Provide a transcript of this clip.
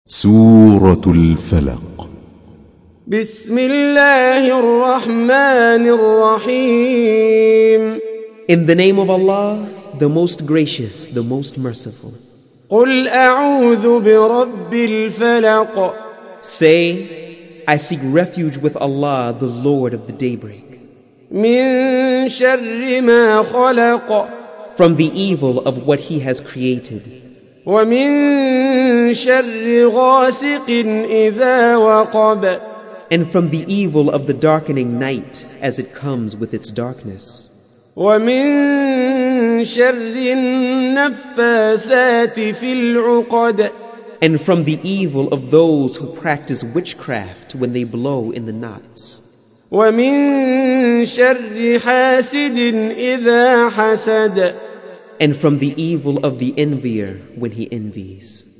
سورة الفلق. بسم الله الرحمن الرحيم. In the name of Allah, the most gracious, the most merciful. قل أعوذ برب الفلق. Say, I seek refuge with Allah, the Lord of the daybreak. من شر ما خلق. From the evil of what He has created. ومن شر غاسق إذا وقب. And from the evil of the darkening night as it comes with its darkness. ومن شر النفاثات في العقد. And from the evil of those who practice witchcraft when they blow in the knots. ومن شر حاسد إذا حسد. And from the evil of the envier when he envies.